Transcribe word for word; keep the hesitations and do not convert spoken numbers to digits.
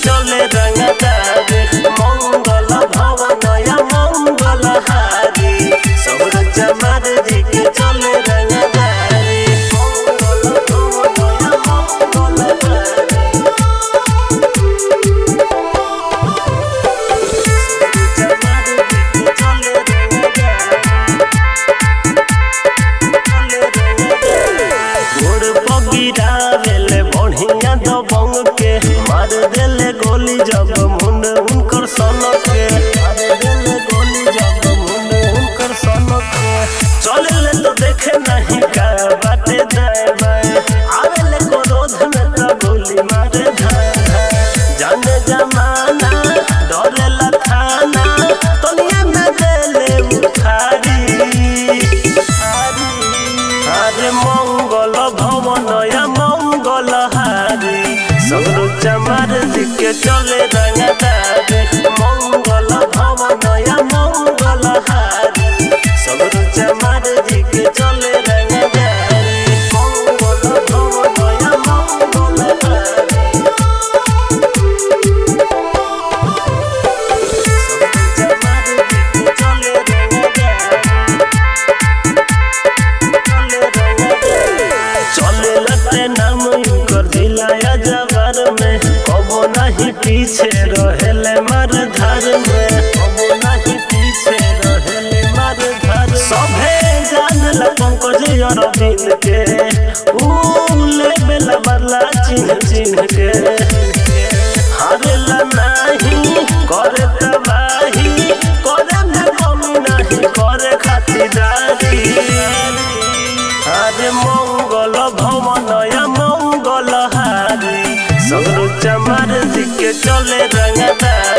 चले रंगदारी मंगल भवनया मंगल हारी सौर चमार जी के चले रंगदारी मंगल भवनया मंगल हारी बढ़िया दबंग के मार देले गोली जब मुंड उनकर सनक के मार देले गोली जब मुंड उनकर सनक के चले तो देखे नहीं का बाटे दाएं बाएं आवेले क्रोध में तो गोली मारे धाए जाने जमाना डरेला थाना तनिया में देले उखारी अरे मंगल भवनया मंगल हारी सगरो चमार जी के चले रंगदारी मंगल भवनया मंगल हारी सगरो चमार जी के चले रंगदारी मंगल भवनया मंगल हारी सगरो चमार जी के चले चले लटे नाम इनकर दिलाया जवार में कबो नहीं पीछे रहेले मार धार में कबो नहीं पीछे रहेले मार धार सभे जान ला पंकज अरविंद के ऊ लेबेल वाला चिन्ह चिन्ह के हारेला नहीं करे तबाही करे में कमी नहीं करे खातिरदारी अरे मंगल भवनया मंगल हारी सगरो चमार जी के चले रंगदारी।